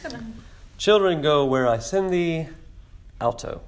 Children, go where I send thee, alto.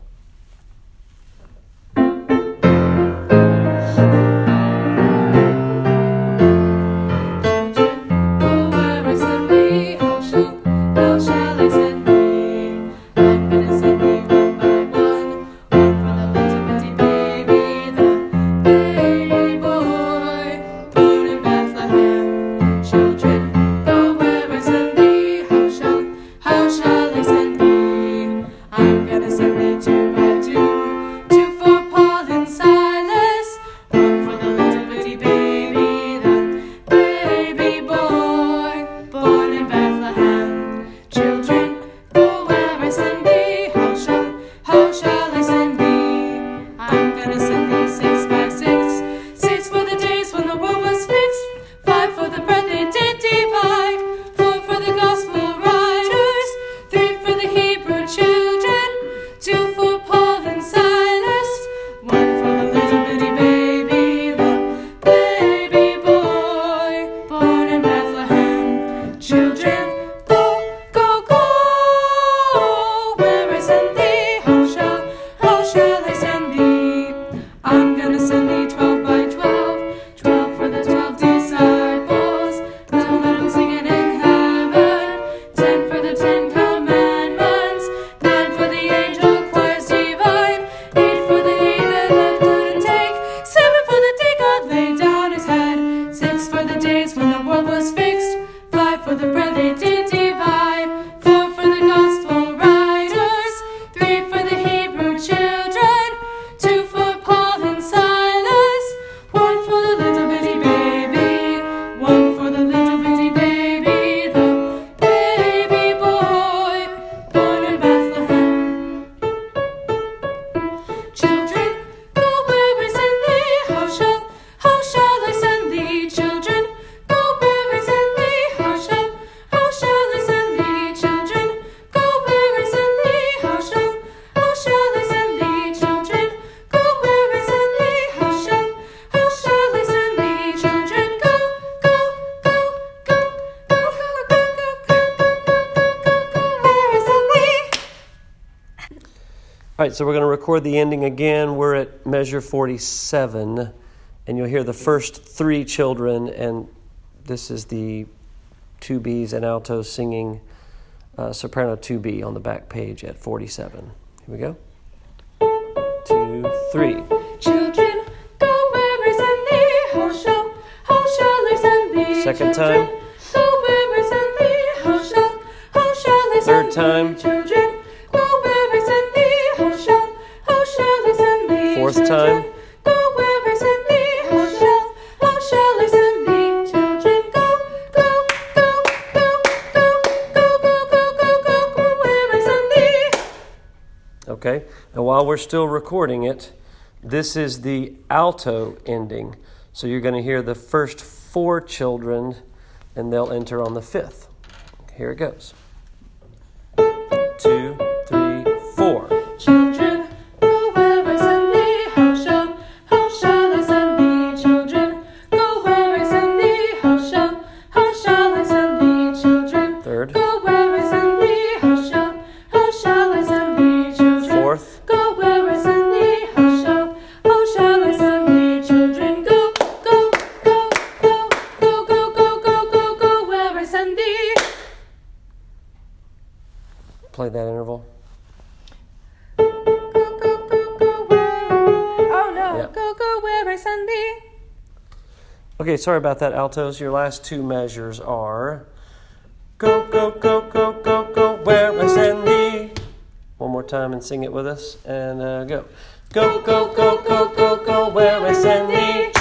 All right, so we're going to record the ending again. We're at measure 47, and you'll hear the first three children, and this is the 2Bs and altos singing soprano 2B on the back page at 47. Here we go. 2, 3. Children, go where is in thee, how shall I send thee? Second Children, time. go where is in thee, how shall I Third send time. thee? Children, go where is in thee, how shall I send thee? Fourth Children, time. go where is in thee, how shall I send thee? Children, go where is in thee. Okay, and while we're still recording it, this is the alto ending. So you're going to hear the first four children, and they'll enter on the fifth. Here it goes. 2, 3, 4. Children, go where I send thee, how shall I send thee? Children, go where I send thee, how shall I send thee? Children, Third. go where I send thee, how shall I send thee? Children, Fourth. go where I send thee, how shall I send thee? Children, go where I send thee. Play that interval. Go where I send thee. Okay, sorry about that, altos. Your last two measures are go, go, go, go, go, go, where I send thee. One more time and sing it with us. And go. Go, go, go, go, go, go, where I send thee.